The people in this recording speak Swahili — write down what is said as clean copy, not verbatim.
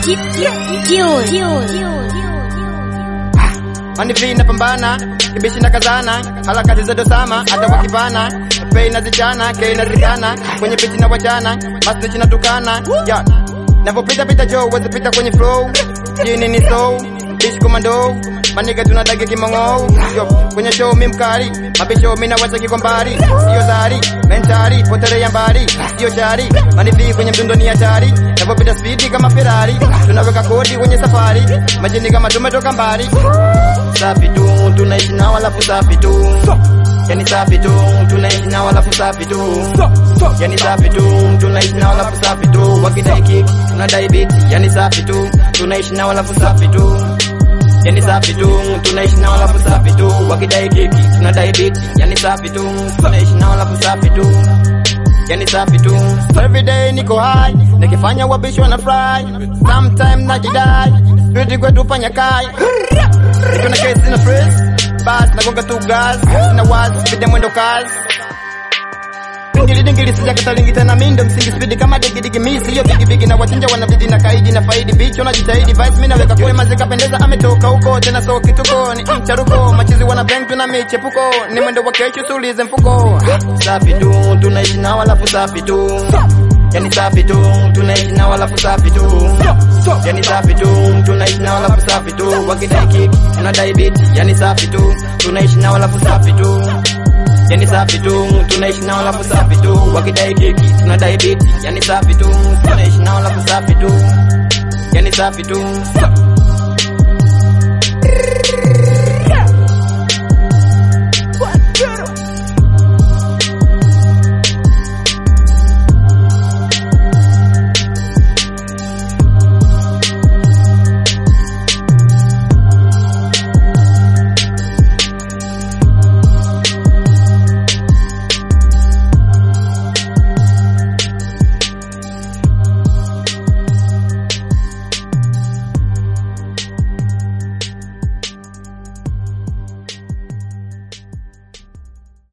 Manifi na pambana, kibishi na kazana, harakati za dosama, hata wakibana, pei na zichana, kei na zikana, kwenye biti na wachana, masichi na tukana, yeah. Navopita pita Joe, wezi pita kwenye flow, jini ni soul, bish commando, maniga tunadagi kimongo, yo, kwenye show mimkari, mabisho mina wacha kikombari, siyo zari, mentari, potere ya mbari, siyo shari, manifi kwenye mdundo ni hatari, navopita speedi kama Ferrari, tunaweka kodi kwenye safari, majini kama tumetoka mbali. Safi tu, tunaishi na walafu safi tu. Yani safi tu, tunaishi na walafu safi tu. Yani safi tu, tunaishi na walafu safi tu. Wakidai kick, tunadai beat. Yani safi tu, tunaishi na walafu safi tu. Yani safi tu, tunaishi na walafu safi tu. Wakidai kick, tunadai beat. Yani safi tu, tunaishi na walafu safi tu. Yani safi tu. Every day niko high, nikifanya wabishi wana fry. Sometimes najidai, spirit kwetu fanya kai. Niko na case na freeze, bas nagonga tu gas, na wazi bidya mwendo kazi. Dingili sija katalingi tena mindo msingi speed kama digi misi yo bigi na wachinja wanabidi na kaidi na faidi bitch unajitahidi vice mimi naweka kwa mazika pendeza ametoka huko tena so kituko ni mcharuko machizi wana bang tuna michepuko ni mwendo wa kesho tulize mfuko. Safi tu tunaishi na walafu safi tu. Yani safi tu, tunaishi na walafu safi tu. Yani safi tu, tunaishi na walafu safi tu. Wakidai kick, tunadai beat. Yani safi tu, tunaishi na walafu safi tu. Yani safi tu, tunaishi na walafu safi tu. Wakidai kick, tunadai beat. Yani safi tu, tunaishi na walafu safi tu. Yani safi tu.